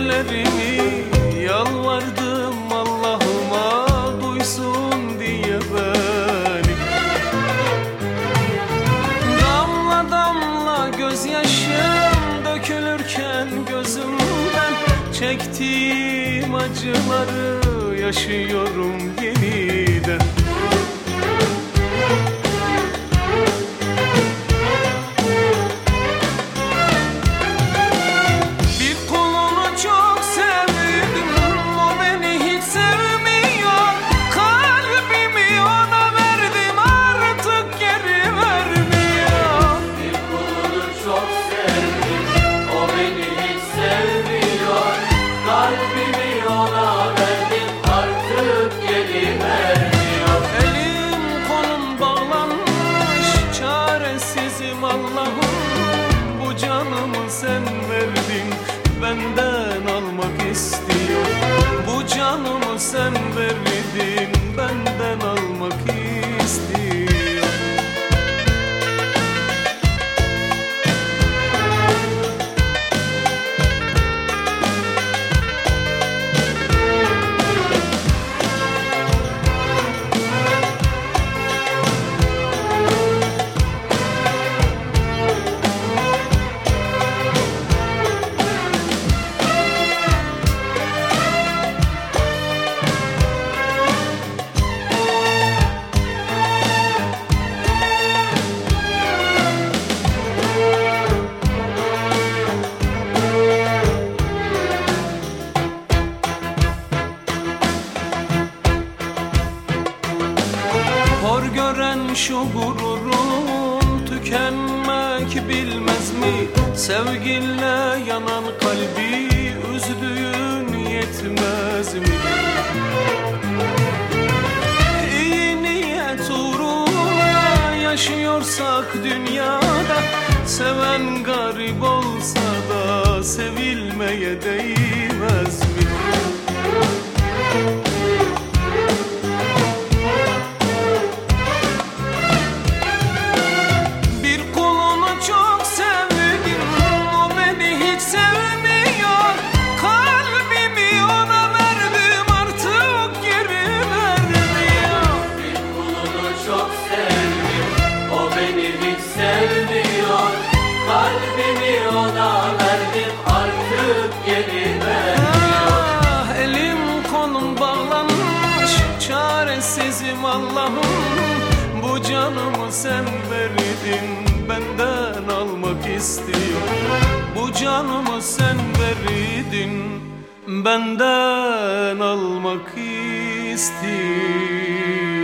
ellerimi yalvardım Allah'ıma duysun diye beni. Damla damla gözyaşım dökülürken gözümden çektiğim acıları yaşıyorum yeniden. Allah'ım bu canımı sen verdin, benden almak istiyor. Bu canımı sen verdin, benden almak istiyor. Hor gören şu gururun tükenmek bilmez mi? Sevginle yanan kalbi üzdüğün yetmez mi? İyi niyet uğruna yaşıyorsak dünyada, seven garip olsa da sevilmeye değmez mi? Çaresizim Allah'ım bu canımı sen verdin, benden almak istiyor. Bu canımı sen verdin, benden almak istiyor.